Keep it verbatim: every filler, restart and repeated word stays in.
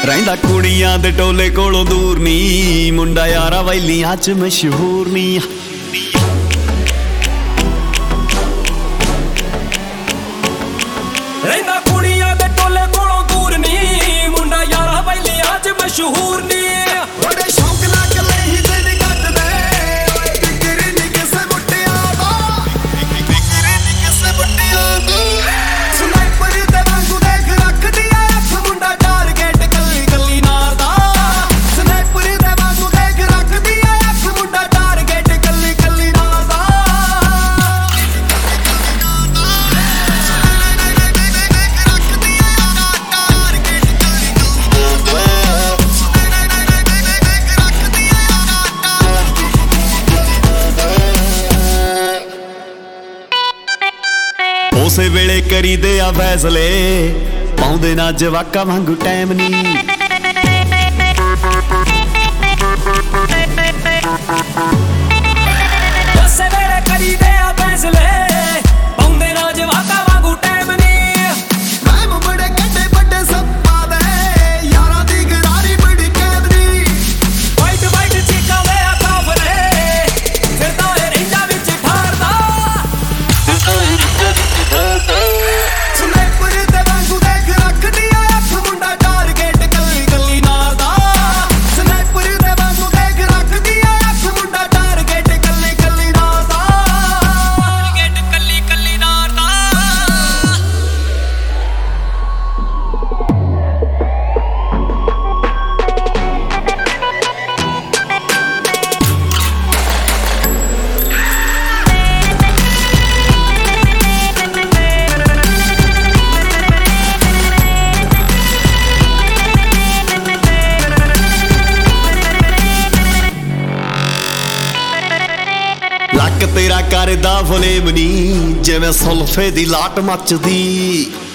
ਰਹਿੰਦਾ ਕੁੜੀਆਂ ਦੇ ਟੋਲੇ ਕੋਲੋਂ ਦੂਰ ਨੀ, ਮੁੰਡਾ ਯਾਰਾ ਵੈਲੀਆਂ ਚ ਮਸ਼ਹੂਰ ਨੀ। ਰਹਿੰਦਾ ਕੁੜੀਆਂ ਦੇ ਟੋਲੇ ਕੋਲੋਂ ਦੂਰ ਨੀ, ਮੁੰਡਾ ਯਾਰਾ ਵੈਲੀਆਂ ਚ ਮਸ਼ਹੂਰ ਨੀ। ਬੜੇ ਸ਼ੌਕ ਨਾਲ ਕੱਲੇ ਹੀ ਦਿਨ ਕੱਟਦੇ, ਓਏ ਫਿਕਰ ਨੀ ਕਿਸੇ ਮੁੱਟਿਆਂ ਦਾ, ਫਿਕਰ ਨੀ ਕਿਸੇ ਮੁੱਟਿਆਂ ਦਾ। ਸਨਾਈਪਰ ਦੇ ਵਾਂਗੂ ਦੇਖ ਰੱਖਦੀ ਐ ਅੱਖ, ਮੁੰਡਾ ਟਾਰਗੇਟ ਕੱਲੀ ਕੱਲੀ ਨਾਰ ਦਾ। ਸਨਾਈਪਰ ਦੇ ਵਾਂਗੂ ਦੇਖ ਰੱਖਦੀ ਐ ਅੱਖ, ਮੁੰਡਾ ਟਾਰਗੇਟ ਕੱਲੀ ਕੱਲੀ ਨਾਰ ਦਾ। ਉਸੇ ਵੇਲੇ ਕਰੀਦੇ ਆ ਫੈਸਲੇ, ਪਾਉਂਦੇ ਨਾ ਜਵਾਕਾਂ ਵਾਂਗੂ ਟਾਈਮ ਨੀ। ਉਸੇ ਵੇਲੇ ਕਰੀਦੇ ਆ ਫੈਸਲੇ, ਪਾਉਂਦੇ ਨਾ ਜਵਾਕਾਂ ਵਾਂਗੂ ਟਾਈਮ ਨੀ। ਵਹਿਮ ਬੜੇ ਕੱਢੇ ਵੱਡੇ ਸੱਪਾਂ ਦੇ, ਯਾਰਾਂ ਦੀ ਗਰਾਰੀ ਬੜੀ ਕੈਦ ਦੀ। ਵਾਈਟ ਵਾਈਟ ਚੀਕਾਂ ਦੇ ਆ ਕਾਫਰੇ, ਫਿਰਦਾ ਏ ਰਹਿੰਦਾ ਵਿੱਚ ਠਾਰਦਾ। ਸਨਾਈਪਰ ਦੇ ਵਾਂਗੂ ਦੇਖ ਰੱਖਦੀ ਐ ਅੱਖ, ਮੁੰਡਾ ਟਾਰਗੇਟ ਕੱਲੀ ਕੱਲੀ ਨਾਰ ਦਾ। ਸਨਾਈਪਰ ਦੇ ਵਾਂਗੂ ਦੇਖ ਰੱਖਦੀ ਐ ਅੱਖ, ਮੁੰਡਾ ਟਾਰਗੇਟ ਕੱਲੀ ਕੱਲੀ ਨਾਰ ਦਾ। ਟਾਰਗੇਟ ਕੱਲੀ ਕੱਲੀ ਨਾਰ ਦਾ। ਲੱਕ ਤੇਰਾ ਕਰਦਾ ਫਲੇਮ ਨੀ, ਜਿਵੇਂ ਸੁਲਫੇ ਦੀ ਲਾਟ ਮੱਚਦੀ।